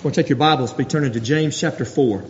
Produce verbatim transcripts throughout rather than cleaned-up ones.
We'll take your Bibles, be turning to James chapter four.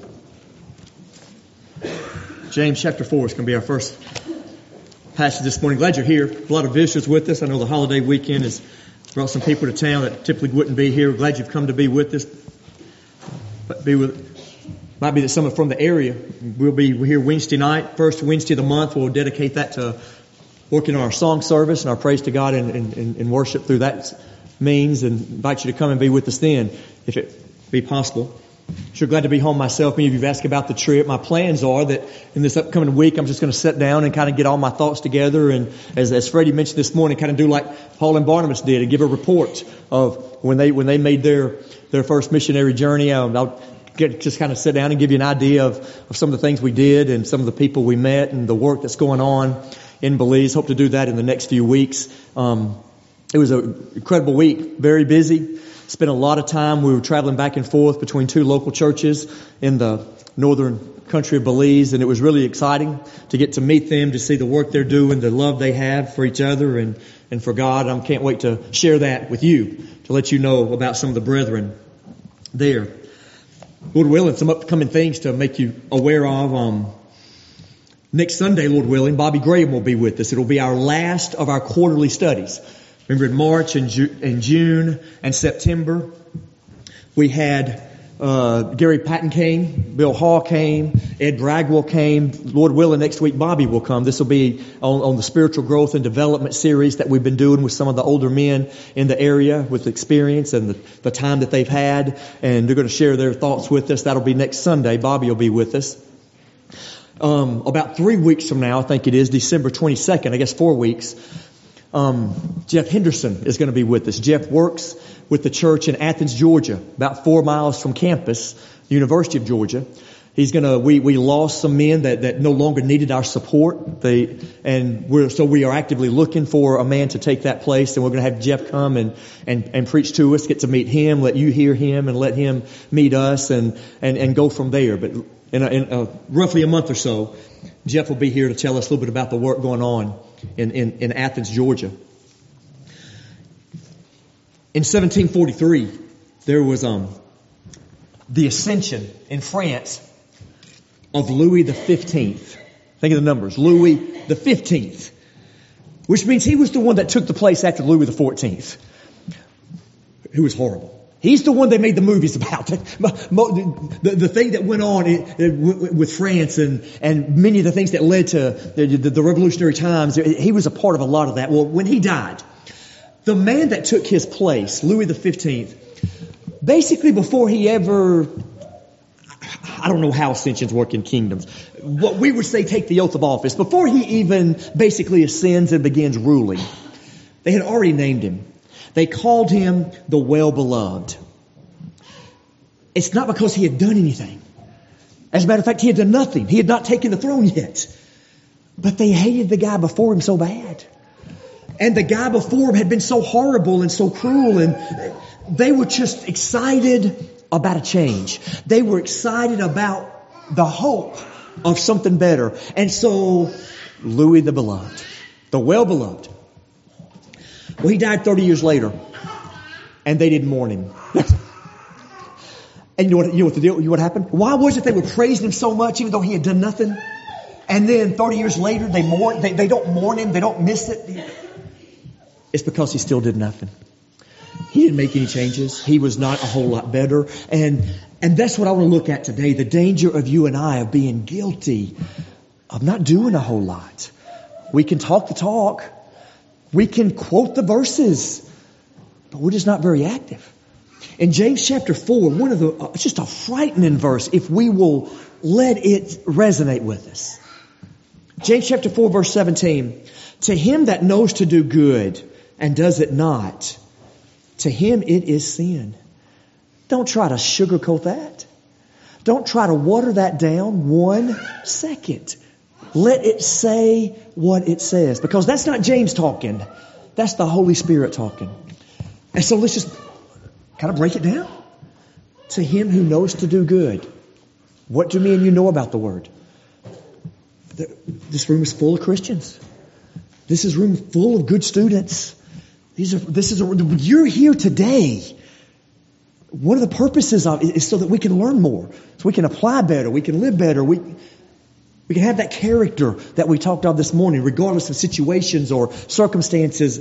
James chapter four is going to be our first passage this morning. Glad you're here. A lot of visitors with us. I know the holiday weekend has brought some people to town that typically wouldn't be here. We're glad you've come to be with us. But be with, might be that some from the area. We'll be here Wednesday night, first Wednesday of the month. We'll dedicate that to working on our song service and our praise to God and, and, and worship through that means, and invite you to come and be with us then, if it be possible. Sure glad to be home myself. Many of you have asked about the trip. My plans are that in this upcoming week, I'm just going to sit down and kind of get all my thoughts together. And as, as Freddie mentioned this morning, kind of do like Paul and Barnabas did and give a report of when they, when they made their, their first missionary journey. Um, I'll get, just kind of sit down and give you an idea of, of some of the things we did and some of the people we met and the work that's going on in Belize. Hope to do that in the next few weeks. Um, it was an incredible week, very busy. Spent a lot of time. We were traveling back and forth between two local churches in the northern country of Belize, and it was really exciting to get to meet them, to see the work they're doing, the love they have for each other and, and for God. I can't wait to share that with you, to let you know about some of the brethren there. Lord willing, some upcoming things to make you aware of. Um, next Sunday, Lord willing, Bobby Graham will be with us. It'll be our last of our quarterly studies. Remember in March and, Ju- and June and September, we had uh, Gary Patton came, Bill Hall came, Ed Bragwell came. Lord willing, next week Bobby will come. This will be on, on the spiritual growth and development series that we've been doing with some of the older men in the area with experience and the, the time that they've had. And they're going to share their thoughts with us. That'll be next Sunday. Bobby will be with us. Um, about three weeks from now, I think it is, December twenty-second, I guess four weeks, Um, Jeff Henderson is going to be with us. Jeff works with the church in Athens, Georgia, about four miles from campus, University of Georgia. He's going to, we, we lost some men that, that no longer needed our support. They, and we're, so we are actively looking for a man to take that place. And we're going to have Jeff come and, and, and preach to us, get to meet him, let you hear him and let him meet us and, and, and go from there. But in, a, in a, roughly a month or so, Jeff will be here to tell us a little bit about the work going on in, in, in Athens, Georgia. In seventeen forty-three, there was um the ascension in France of Louis the fifteenth. Think of the numbers. Louis the fifteenth. Which means he was the one that took the place after Louis the fourteenth. Who was horrible. He's the one they made the movies about. The, the, the thing that went on with France and, and many of the things that led to the, the, the revolutionary times, he was a part of a lot of that. Well, when he died, the man that took his place, Louis the fifteenth, basically before he ever, I don't know how ascensions work in kingdoms, what we would say take the oath of office, before he even basically ascends and begins ruling, they had already named him. They called him the well-beloved. It's not because he had done anything. As a matter of fact, he had done nothing. He had not taken the throne yet. But they hated the guy before him so bad. And the guy before him had been so horrible and so cruel. And they were just excited about a change. They were excited about the hope of something better. And so, Louis the Beloved, the well-beloved, well, he died thirty years later, and they didn't mourn him. And you know what, you know what the deal, you know what happened? Why was it they were praising him so much, even though he had done nothing? And then thirty years later, they mourn, they, they don't mourn him, they don't miss it. It's because he still did nothing. He didn't make any changes. He was not a whole lot better. And, and that's what I want to look at today. The danger of you and I of being guilty of not doing a whole lot. We can talk the talk. We can quote the verses, but we're just not very active. In James chapter four, one of the, uh, it's just a frightening verse if we will let it resonate with us. James chapter four, verse seventeen. To him that knows to do good and does it not, to him it is sin. Don't try to sugarcoat that. Don't try to water that down one second. Let it say what it says. Because that's not James talking. That's the Holy Spirit talking. And so let's just kind of break it down. To him who knows to do good. What do me and you know about the Word? This room is full of Christians. This is a room full of good students. These are, this is a, you're here today one of the purposes of it is so that we can learn more, so we can apply better, we can live better, we we can have that character that we talked of this morning, regardless of situations or circumstances.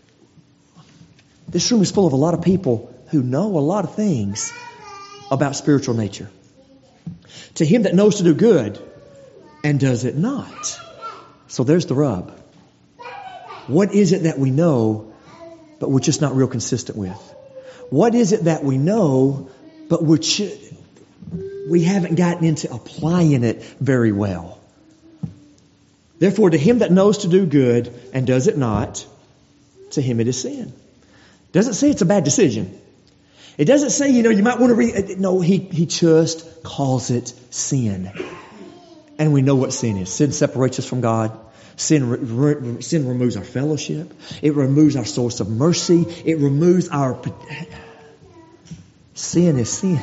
This room is full of a lot of people who know a lot of things about spiritual nature. To him that knows to do good and does it not. So there's the rub. What is it that we know, but we're just not real consistent with? What is it that we know, but we're ch- we haven't gotten into applying it very well? Therefore, to him that knows to do good and does it not, to him it is sin. It doesn't say it's a bad decision. It doesn't say, you know, you might want to read. No, he, he just calls it sin. And we know what sin is. Sin separates us from God. Sin, re, sin removes our fellowship. It removes our source of mercy. It removes our... Sin is sin.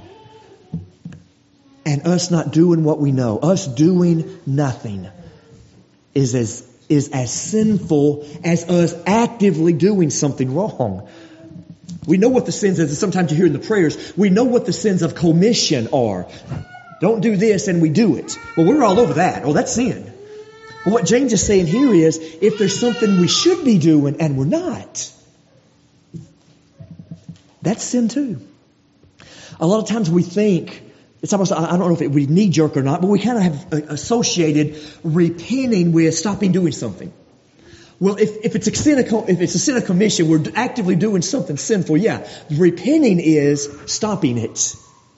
And us not doing what we know, us doing nothing, is as is as sinful as us actively doing something wrong. We know what the sins is. Sometimes you hear in the prayers, we know what the sins of commission are. Don't do this and we do it. Well, we're all over that. Oh, that's sin. Well, what James is saying here is, if there's something we should be doing and we're not, that's sin too. A lot of times we think, it's almost, I don't know if it would be knee-jerk or not, but we kind of have associated repenting with stopping doing something. Well, if, if it's a sin of, if it's a sin of commission, we're actively doing something sinful. Yeah, repenting is stopping it.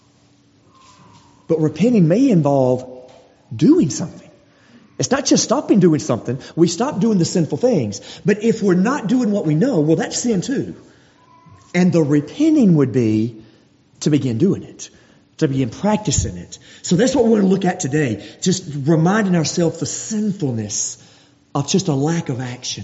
But repenting may involve doing something. It's not just stopping doing something. We stop doing the sinful things. But if we're not doing what we know, well, that's sin too. And the repenting would be to begin doing it, to begin practicing it. So that's what we're going to look at today. Just reminding ourselves the sinfulness of just a lack of action.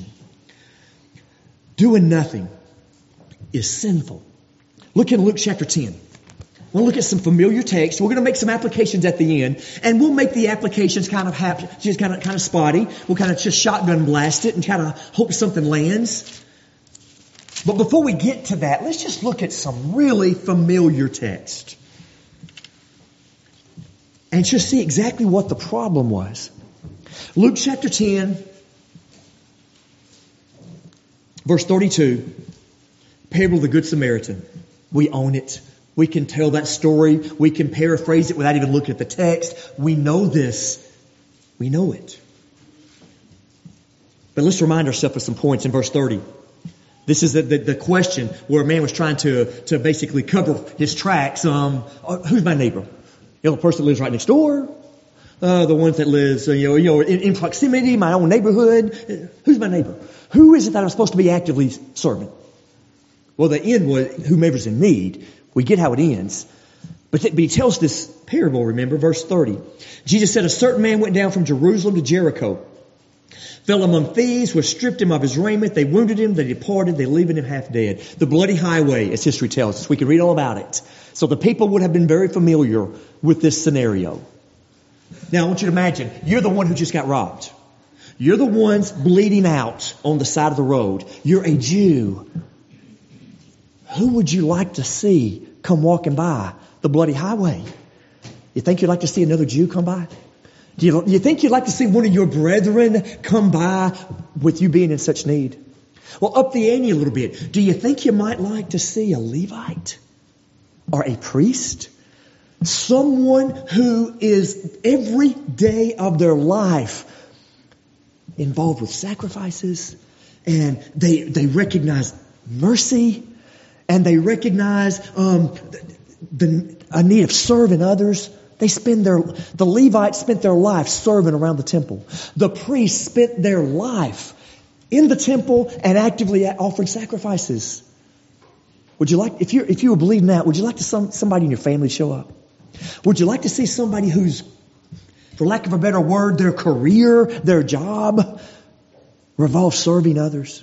Doing nothing is sinful. Look in Luke chapter ten. We'll look at some familiar text. We're going to make some applications at the end, and we'll make the applications kind of hap- just kind of kind of spotty. We'll kind of just shotgun blast it and kind of hope something lands. But before we get to that, let's just look at some really familiar text and just see exactly what the problem was. Luke chapter ten, verse thirty-two, parable of the Good Samaritan. We own it. We can tell that story. We can paraphrase it without even looking at the text. We know this. We know it. But let's remind ourselves of some points in verse thirty. This is the, the, the question where a man was trying to, to basically cover his tracks. Um, who's my neighbor? You know, the person that lives right next door. Uh, the ones that lives, uh, you know, you know, in, in proximity, my own neighborhood. Who's my neighbor? Who is it that I'm supposed to be actively serving? Well, the end was whomever's in need. We get how it ends. But, th- but he tells this parable, remember, verse thirty. Jesus said, a certain man went down from Jerusalem to Jericho, fell among thieves, was stripped him of his raiment. They wounded him. They departed. They leaving him half dead. The bloody highway, as history tells us. We can read all about it. So the people would have been very familiar with this scenario. Now, I want you to imagine, you're the one who just got robbed. You're the ones bleeding out on the side of the road. You're a Jew. Who would you like to see come walking by the bloody highway? You think you'd like to see another Jew come by? Do you, you think you'd like to see one of your brethren come by with you being in such need? Well, up the ante a little bit. Do you think you might like to see a Levite or a priest? Someone who is every day of their life involved with sacrifices, and they they recognize mercy, and they recognize um, the, a need of serving others. They spend their, the Levites spent their life serving around the temple. The priests spent their life in the temple and actively offering sacrifices. Would you like, if you if you were believing that, would you like to some somebody in your family show up? Would you like to see somebody who's, for lack of a better word, their career, their job revolves serving others?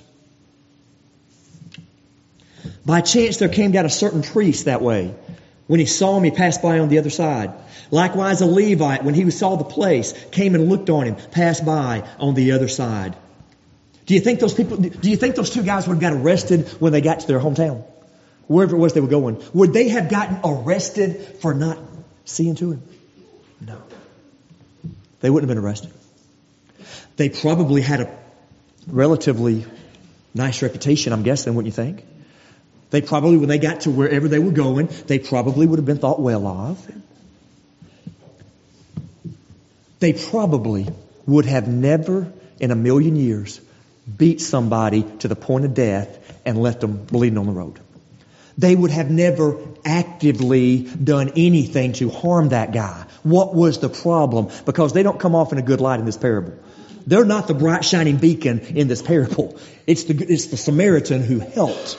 By chance, there came down a certain priest that way. When he saw him, he passed by on the other side. Likewise, a Levite, when he saw the place, came and looked on him, passed by on the other side. Do you think those people, do you think those two guys would have got arrested when they got to their hometown? wherever it was they were going, would they have gotten arrested for not seeing to him? No. They wouldn't have been arrested. They probably had a relatively nice reputation, I'm guessing, wouldn't you think? They probably, when they got to wherever they were going, they probably would have been thought well of. They probably would have never in a million years beat somebody to the point of death and left them bleeding on the road. They would have never actively done anything to harm that guy. What was the problem? Because they don't come off in a good light in this parable. They're not the bright shining beacon in this parable. It's the, it's the Samaritan who helped.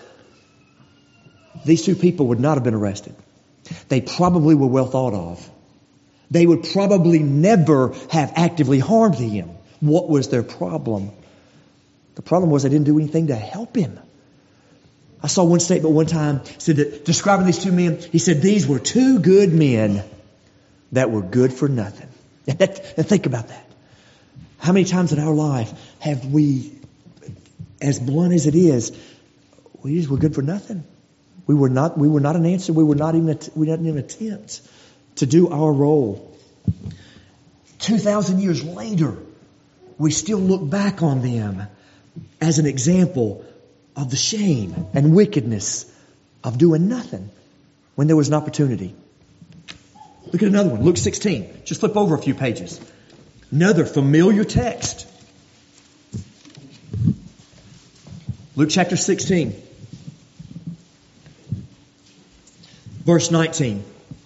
These two people would not have been arrested. They probably were well thought of. They would probably never have actively harmed him. What was their problem? The problem was they didn't do anything to help him. I saw one statement one time, said that describing these two men, he said, these were two good men that were good for nothing. And think about that. How many times in our life have we, as blunt as it is, we just were good for nothing? We were not, we were not an answer. We were not even, we didn't even attempt to do our role. Two thousand years later, we still look back on them as an example of the shame and wickedness of doing nothing when there was an opportunity. Look at another one, Luke sixteen. Just flip over a few pages. Another familiar text. Luke chapter sixteen. Verse nineteen.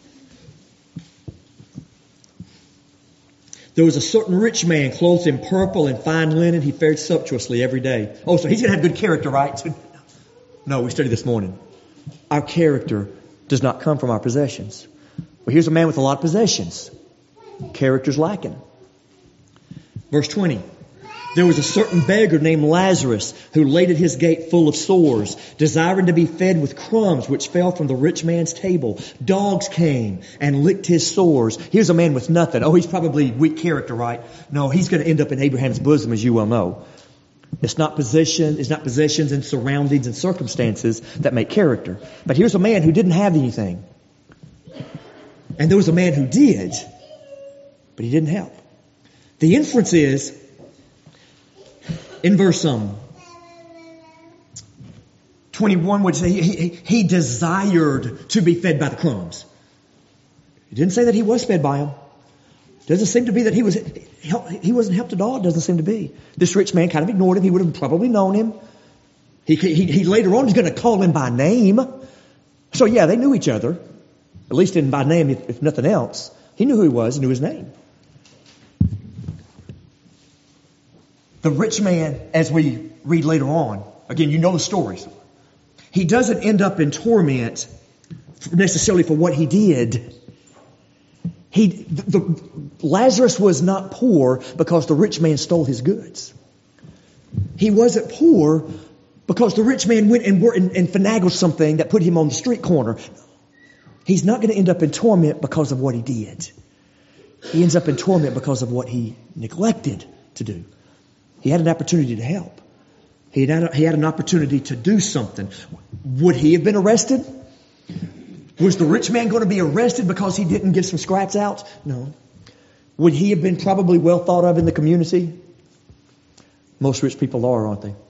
There was a certain rich man clothed in purple and fine linen. He fared sumptuously every day. Oh, so he's going to have good character, right? No, we studied this morning. Our character does not come from our possessions. Well, here's a man with a lot of possessions. Character's lacking. Verse twenty. There was a certain beggar named Lazarus who laid at his gate full of sores, desiring to be fed with crumbs which fell from the rich man's table. Dogs came and licked his sores. Here's a man with nothing. Oh, he's probably weak character, right? No, he's going to end up in Abraham's bosom, as you well know. It's not possession, it's not possessions and surroundings and circumstances that make character. But here's a man who didn't have anything. And there was a man who did, but he didn't help. The inference is, in verse um, twenty-one, would say he, he, he desired to be fed by the crumbs. It didn't say that he was fed by them. It doesn't seem to be that he was he wasn't helped at all. It doesn't seem to be. This rich man kind of ignored him. He would have probably known him. He, he, he later on is going to call him by name. So yeah, they knew each other. At least in by name, if, if nothing else. He knew who he was and knew his name. The rich man, as we read later on, again, you know the stories. He doesn't end up in torment necessarily for what he did. He, the, the, Lazarus was not poor because the rich man stole his goods. He wasn't poor because the rich man went and, and, and finagled something that put him on the street corner. He's not going to end up in torment because of what he did. He ends up in torment because of what he neglected to do. He had an opportunity to help. He had, a, he had an opportunity to do something. Would he have been arrested? Was the rich man going to be arrested because he didn't get some scraps out? No. Would he have been probably well thought of in the community? Most rich people are, aren't they?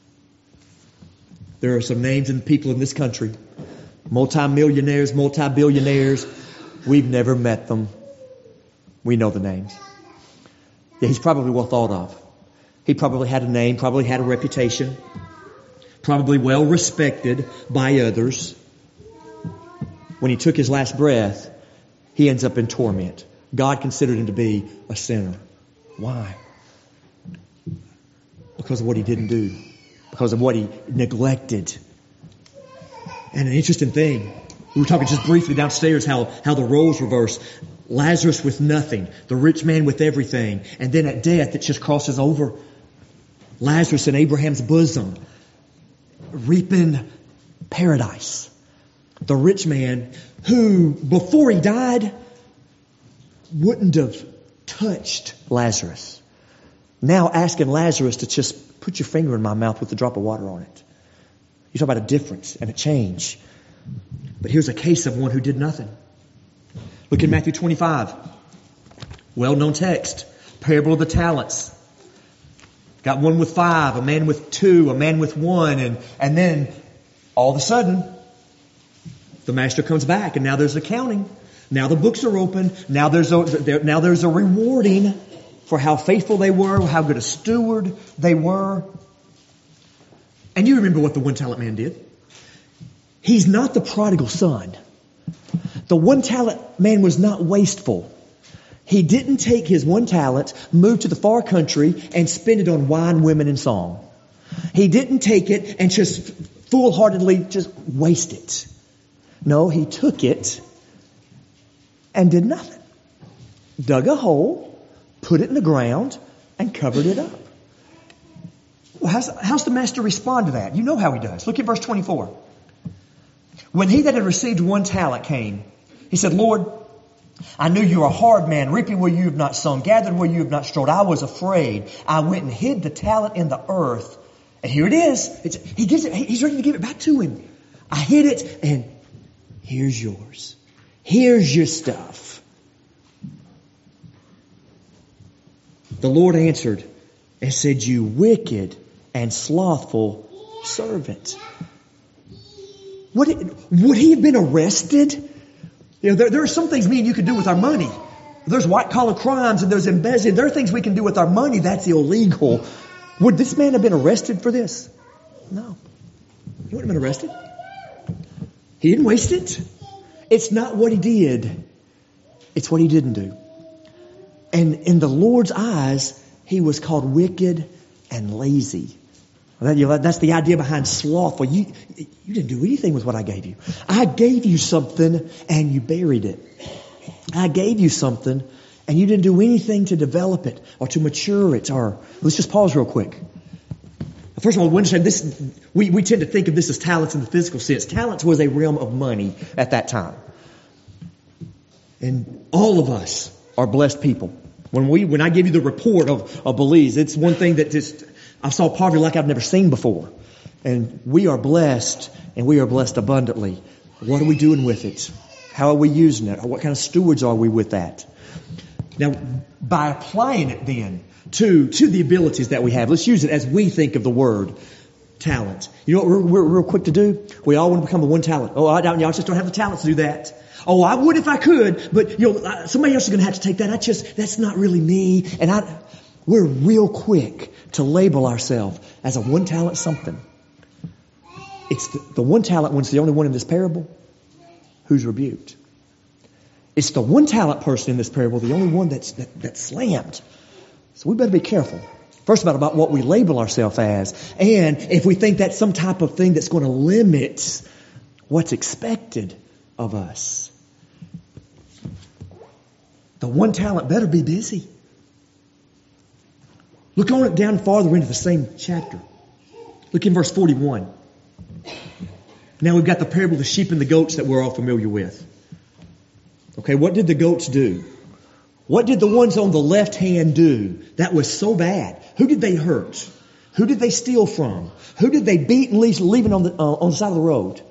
There are some names and people in this country. Multi-millionaires, multi-billionaires. We've never met them. We know the names. Yeah, he's probably well thought of. He probably had a name, probably had a reputation, probably well respected by others. When he took his last breath, he ends up in torment. God considered him to be a sinner. Why? Because of what he didn't do. Because of what he neglected. And an interesting thing, we were talking just briefly downstairs how, how the roles reverse. Lazarus with nothing, the rich man with everything. And then at death, it just crosses over. Lazarus in Abraham's bosom, reaping paradise. The rich man who, before he died, wouldn't have touched Lazarus. Now asking Lazarus to just put your finger in my mouth with a drop of water on it. You talk about a difference and a change. But here's a case of one who did nothing. Look in Matthew twenty-five. Well-known text. Parable of the talents. Got one with five, a man with two, a man with one, and, and then all of a sudden, the master comes back, and now there's accounting. Now the books are open. Now there's a, there, now there's a rewarding for how faithful they were, how good a steward they were. And you remember what the one talent man did. He's not the prodigal son. The one talent man was not wasteful. He didn't take his one talent, move to the far country, and spend it on wine, women, and song. He didn't take it and just foolhardily just waste it. No, he took it and did nothing. Dug a hole, put it in the ground, and covered it up. Well, how's, how's the master respond to that? You know how he does. Look at verse twenty-four. When he that had received one talent came, he said, Lord, I knew you were a hard man, reaping where you have not sown, gathered where you have not strawed. I was afraid. I went and hid the talent in the earth. And here it is. It's, he gives it, he's ready to give it back to him. I hid it, and here's yours. Here's your stuff. The Lord answered and said, you wicked and slothful servant. Would, it, would he have been arrested? You know, there, there are some things me and you can do with our money. There's white-collar crimes and there's embezzling. There are things we can do with our money that's illegal. Would this man have been arrested for this? No. He wouldn't have been arrested. He didn't waste it. It's not what he did. It's what he didn't do. And in the Lord's eyes, he was called wicked and lazy. That, you know, that's the idea behind slothful. You, you didn't do anything with what I gave you. I gave you something and you buried it. I gave you something and you didn't do anything to develop it or to mature it. Or let's just pause real quick. First of all, we understand this. We, we tend to think of this as talents in the physical sense. Talents was a realm of money at that time, and all of us are blessed people. When we, when I give you the report of, of Belize, it's one thing that just I saw poverty like I've never seen before, and we are blessed, and we are blessed abundantly. What are we doing with it? How are we using it? What kind of stewards are we with that? Now, by applying it then to, to the abilities that we have, let's use it as we think of the word talent. You know what we're, we're real quick to do? We all want to become a one talent. Oh, I don't, y'all just don't have the talent to do that. Oh, I would if I could, but you know, somebody else is going to have to take that. I just, that's not really me. And I, we're real quick to label ourselves as a one talent something. It's the, the one talent one's the only one in this parable who's rebuked. It's the one talent person in this parable, the only one that's that, that's slammed. So we better be careful. First of all, about what we label ourselves as. And if we think that's some type of thing that's going to limit what's expected of us. The one talent better be busy. Look on it down farther into the same chapter. Look in verse forty-one. Now we've got the parable of the sheep and the goats that we're all familiar with. Okay, what did the goats do? What did the ones on the left hand do that was so bad? Who did they hurt? Who did they steal from? Who did they beat and leave, leaving on the, uh, on the side of the road?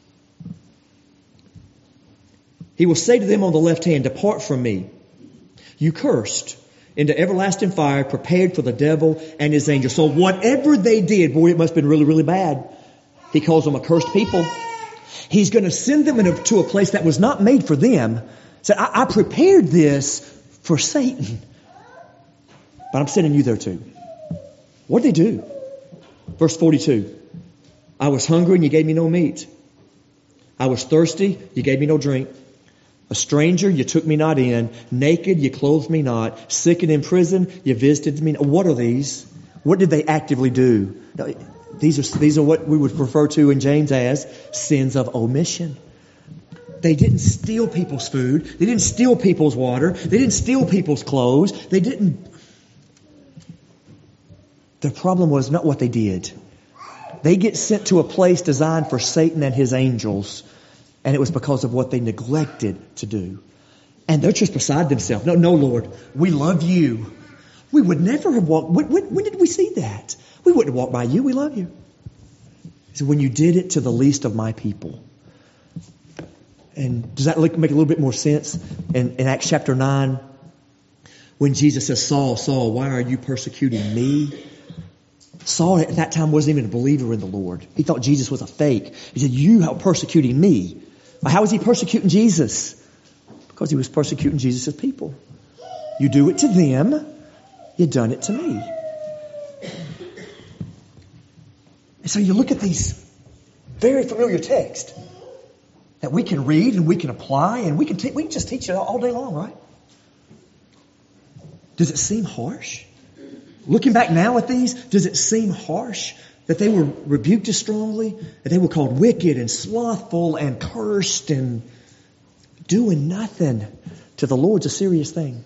He will say to them on the left hand, depart from me, you cursed, into everlasting fire prepared for the devil and his angels. So whatever they did, boy, it must have been really, really bad. He calls them accursed people. He's going to send them into a place that was not made for them. Said, I, I prepared this for Satan, but I'm sending you there too. What did they do? Verse forty-two. I was hungry and you gave me no meat. I was thirsty, you gave me no drink. A stranger, you took me not in. Naked, you clothed me not. Sick and in prison, you visited me not. What are these? What did they actively do? Now, these are, these are what we would refer to in James as sins of omission. They didn't steal people's food. They didn't steal people's water. They didn't steal people's clothes. They didn't. The problem was not what they did. They get sent to a place designed for Satan and his angels. And it was because of what they neglected to do. And they're just beside themselves. No, no, Lord, we love you. We would never have walked. When, when, when did we see that? We wouldn't have walked by you. We love you. He said, when you did it to the least of my people. And does that make a little bit more sense? In, in Acts chapter nine, when Jesus says, Saul, Saul, why are you persecuting me? Saul at that time wasn't even a believer in the Lord. He thought Jesus was a fake. He said, you are persecuting me. How was he persecuting Jesus? Because he was persecuting Jesus' people. You do it to them, you've done it to me. And so you look at these very familiar texts that we can read and we can apply and we can te- we can just teach it all day long, right? Does it seem harsh? Looking back now at these, does it seem harsh that they were rebuked as strongly, that they were called wicked and slothful and cursed and doing nothing to the Lord's a serious thing?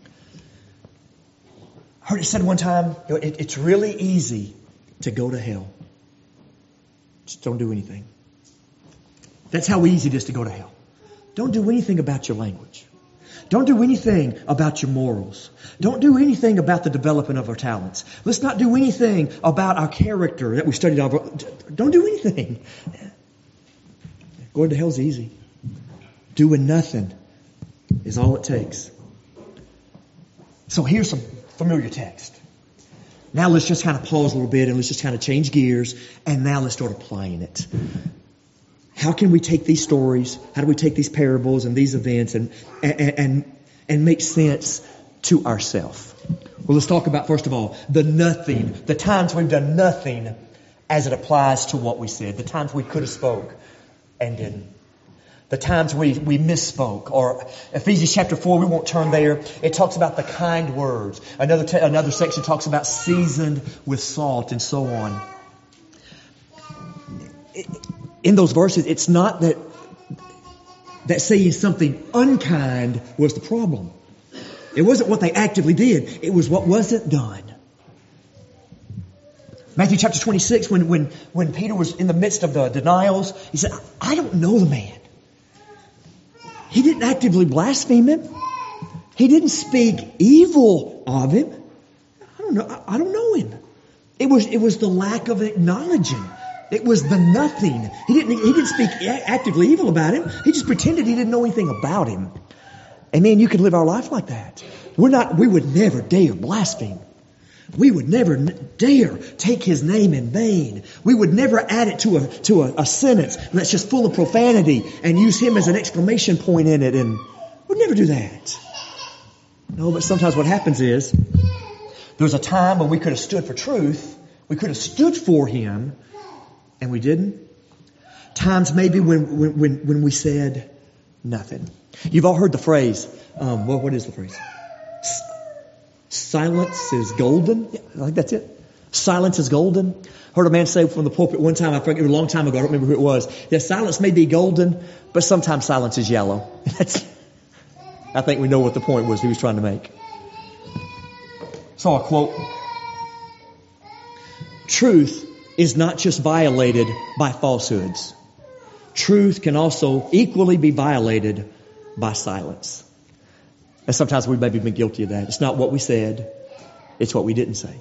I heard it said one time, you know, it, it's really easy to go to hell. Just don't do anything. That's how easy it is to go to hell. Don't do anything about your language. Don't do anything about your morals. Don't do anything about the development of our talents. Let's not do anything about our character that we studied. Don't do anything. Going to hell's easy. Doing nothing is all it takes. So here's some familiar text. Now let's just kind of pause a little bit and let's just kind of change gears and now let's start applying it. How can we take these stories? How do we take these parables and these events and and and, and make sense to ourselves? Well, let's talk about, first of all, the nothing, the times we've done nothing as it applies to what we said, the times we could have spoke and didn't. The times we, we misspoke, or Ephesians chapter four, we won't turn there. It talks about the kind words. Another te- another section talks about seasoned with salt and so on. In those verses, it's not that that saying something unkind was the problem. It wasn't what they actively did. It was what wasn't done. Matthew chapter twenty-six, when when when Peter was in the midst of the denials, he said, I don't know the man. He didn't actively blaspheme him. He didn't speak evil of him. I don't know. I don't know him. It was it was the lack of acknowledging. It was the nothing. He didn't he didn't speak actively evil about him. He just pretended he didn't know anything about him. And man, you could live our life like that. We're not. We would never dare blaspheme. We would never dare take his name in vain. We would never add it to a to a, a sentence that's just full of profanity and use him as an exclamation point in it. And we'd never do that. No, but sometimes what happens is there's a time when we could have stood for truth. We could have stood for him, and we didn't. Times maybe when when when, when we said nothing. You've all heard the phrase. Um, what what is the phrase? Silence is golden. Yeah, I think that's it. Silence is golden. Heard a man say from the pulpit one time, I forget, it was a long time ago, I don't remember who it was. Yeah, silence may be golden, but sometimes silence is yellow. That's, I think we know what the point was he was trying to make. Saw a quote. Truth is not just violated by falsehoods. Truth can also equally be violated by silence. And sometimes we've maybe been guilty of that. It's not what we said. It's what we didn't say.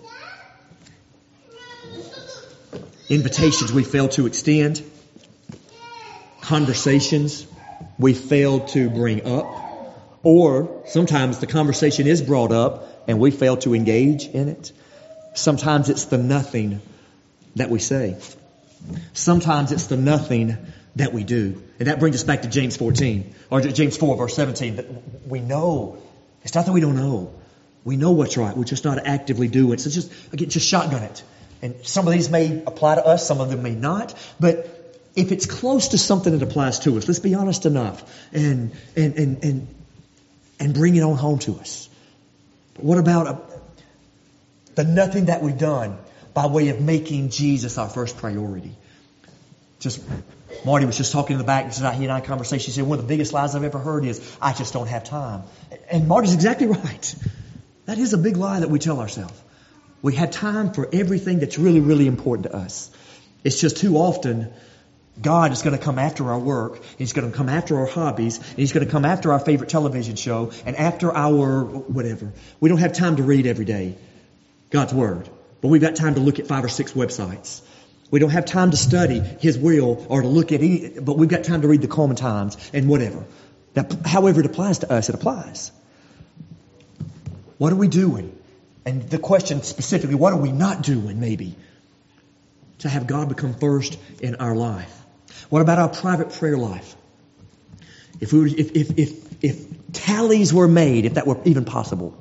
Invitations we failed to extend. Conversations we failed to bring up. Or sometimes the conversation is brought up and we fail to engage in it. Sometimes it's the nothing that we say. Sometimes it's the nothing that we do. And that brings us back to James fourteen, or James four, verse seventeen, that we know. It's not that we don't know. We know what's right. We're just not actively doing it. So just, again, just shotgun it. And some of these may apply to us, some of them may not. But if it's close to something that applies to us, let's be honest enough and and and and, and bring it on home to us. But what about a, the nothing that we've done by way of making Jesus our first priority? Just Marty was just talking in the back. He and I had a conversation. He said, one of the biggest lies I've ever heard is, I just don't have time. And Marty's exactly right. That is a big lie that we tell ourselves. We have time for everything that's really, really important to us. It's just too often God is going to come after our work. He's going to come after our hobbies. And He's going to come after our favorite television show and after our whatever. We don't have time to read every day God's Word. But we've got time to look at five or six websites. We don't have time to study His will or to look at any, but we've got time to read the Coleman Times and whatever. That, however it applies to us, it applies. What are we doing? And the question specifically, what are we not doing maybe to have God become first in our life? What about our private prayer life? If we were, if, if, if, if tallies were made, if that were even possible,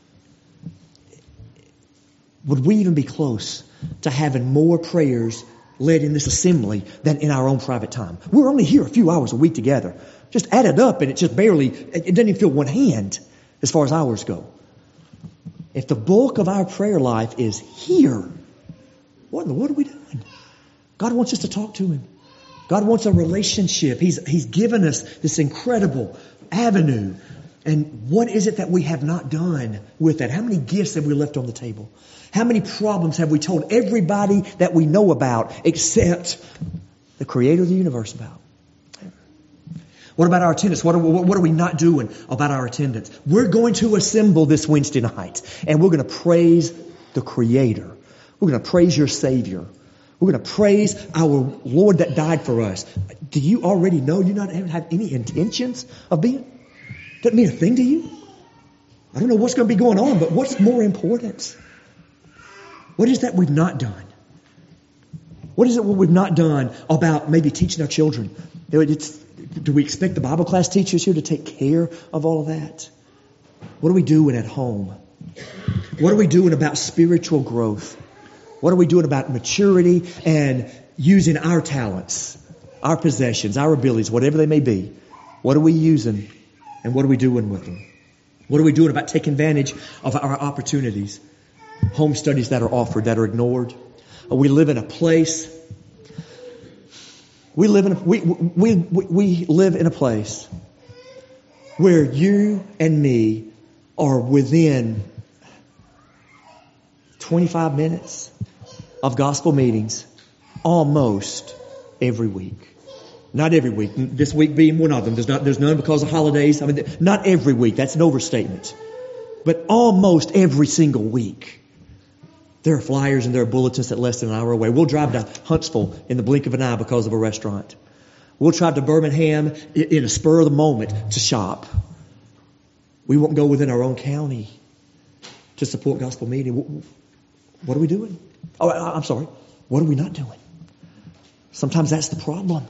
would we even be close to having more prayers led in this assembly than in our own private time? We're only here a few hours a week together. Just add it up and it just barely, it doesn't even fill one hand as far as hours go. If the bulk of our prayer life is here, what in the world are we doing? God wants us to talk to Him. God wants a relationship. He's, He's given us this incredible avenue. And what is it that we have not done with that? How many gifts have we left on the table? How many problems have we told everybody that we know about except the Creator of the universe about? What about our attendance? What are, what are we not doing about our attendance? We're going to assemble this Wednesday night and we're going to praise the Creator. We're going to praise your Savior. We're going to praise our Lord that died for us. Do you already know you not have any intentions of being? Doesn't mean a thing to you. I don't know what's going to be going on, but what's more important? What is that we've not done? What is it what we've not done about maybe teaching our children? It's, do we expect the Bible class teachers here to take care of all of that? What are we doing at home? What are we doing about spiritual growth? What are we doing about maturity and using our talents, our possessions, our abilities, whatever they may be? What are we using and what are we doing with them? What are we doing about taking advantage of our opportunities? Home studies that are offered, that are ignored. We live in a place. We live in a, we, we, we, we live in a place where you and me are within twenty-five minutes of gospel meetings almost every week. Not every week. This week being one of them. There's not, there's none because of holidays. I mean, not every week. That's an overstatement. But almost every single week. There are flyers and there are bulletins that less than an hour away. We'll drive to Huntsville in the blink of an eye because of a restaurant. We'll drive to Birmingham in a spur of the moment to shop. We won't go within our own county to support gospel meeting. What are we doing? Oh, I'm sorry. What are we not doing? Sometimes that's the problem.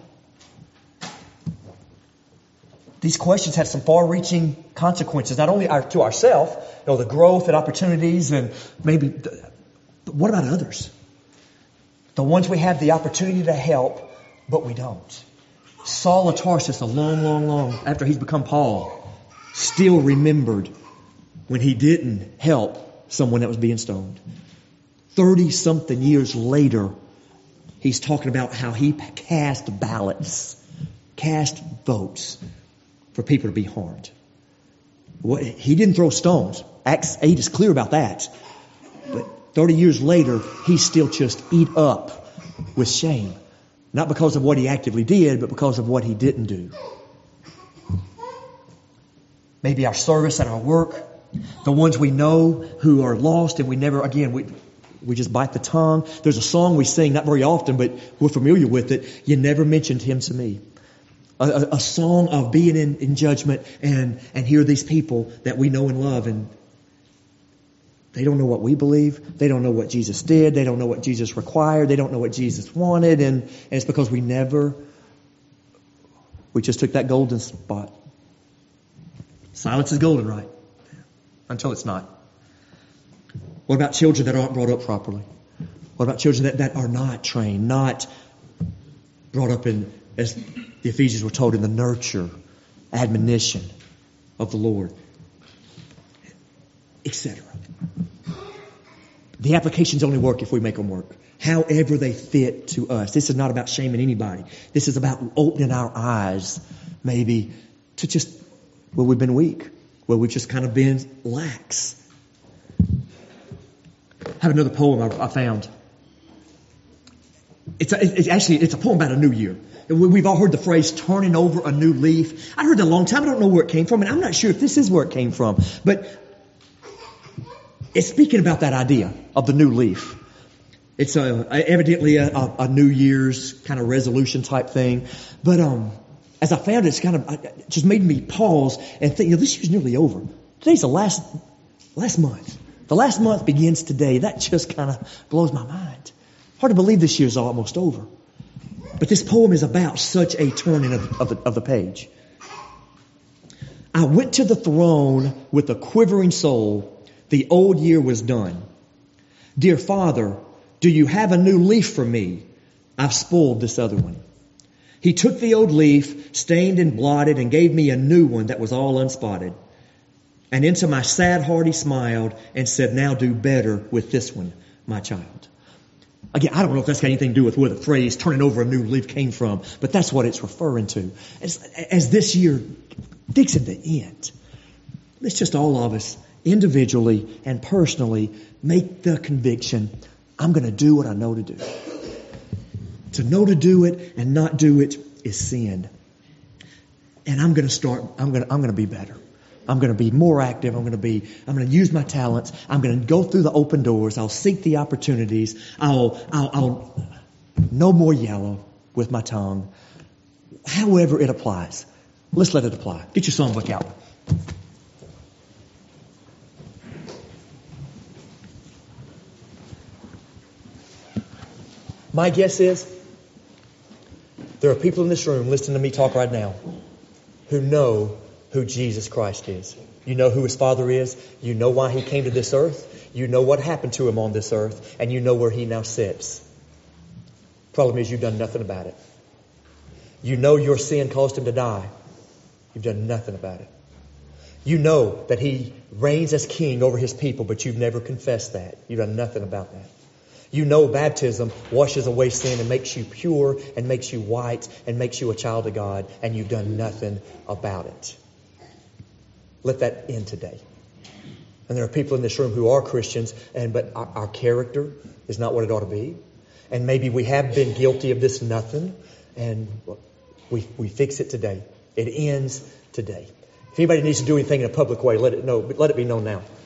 These questions have some far-reaching consequences, not only our, to ourselves, you know, the growth and opportunities, and maybe, but what about others? The ones we have the opportunity to help, but we don't. Saul of Tarsus, a long, long, long after he's become Paul, still remembered when he didn't help someone that was being stoned. Thirty-something years later, he's talking about how he cast ballots, cast votes for people to be harmed. He didn't throw stones. Acts eight is clear about that. But thirty years later, he's still just eat up with shame. Not because of what he actively did, but because of what he didn't do. Maybe our service and our work, the ones we know who are lost and we never, again, we we just bite the tongue. There's a song we sing, not very often, but we're familiar with it. You never mentioned him to me. A, a, a song of being in, in judgment and, and here are these people that we know and love, and they don't know what we believe. They don't know what Jesus did. They don't know what Jesus required. They don't know what Jesus wanted. And, and it's because we never, we just took that golden spot. Silence is golden, right? Until it's not. What about children that aren't brought up properly? What about children that, that are not trained, not brought up in, as the Ephesians were told, in the nurture, admonition of the Lord, et cetera. The applications only work if we make them work. However they fit to us. This is not about shaming anybody. This is about opening our eyes, maybe, to just where we've been weak, where we've just kind of been lax. I have another poem I, I found. It's, a, it's actually, it's a poem about a new year. We've all heard the phrase, turning over a new leaf. I heard it a long time. I don't know where it came from, and I'm not sure if this is where it came from. But it's speaking about that idea of the new leaf. It's a, evidently a, a, a New Year's kind of resolution type thing. But um, as I found it, it's kind of it just made me pause and think, you know, this year's nearly over. Today's the last last month. The last month begins today. That just kind of blows my mind. Hard to believe this year's almost over. But this poem is about such a turning of, of, the, of the page. I went to the throne with a quivering soul. The old year was done. Dear Father, do you have a new leaf for me? I've spoiled this other one. He took the old leaf, stained and blotted, and gave me a new one that was all unspotted. And into my sad heart he smiled and said, now do better with this one, my child. Again, I don't know if that's got anything to do with where the phrase turning over a new leaf came from, but that's what it's referring to. As, as this year digs at the end, let's just all of us individually and personally make the conviction, I'm going to do what I know to do. To know to do it and not do it is sin. And I'm going to start, I'm going to, I'm going to be better. I'm going to be more active. I'm going to be, I'm going to use my talents. I'm going to go through the open doors. I'll seek the opportunities. I'll, I'll, I'll, no more yellow with my tongue. However it applies. Let's let it apply. Get your songbook out. My guess is there are people in this room listening to me talk right now who know who Jesus Christ is. You know who his Father is. You know why he came to this earth. You know what happened to him on this earth. And you know where he now sits. Problem is you've done nothing about it. You know your sin caused him to die. You've done nothing about it. You know that he reigns as king over his people, but you've never confessed that. You've done nothing about that. You know baptism washes away sin and makes you pure and makes you white and makes you a child of God, and you've done nothing about it. Let that end today. And there are people in this room who are Christians, and but our, our character is not what it ought to be. And maybe we have been guilty of this nothing, and we we fix it today. It ends today. If anybody needs to do anything in a public way, let it know. Let it be known now.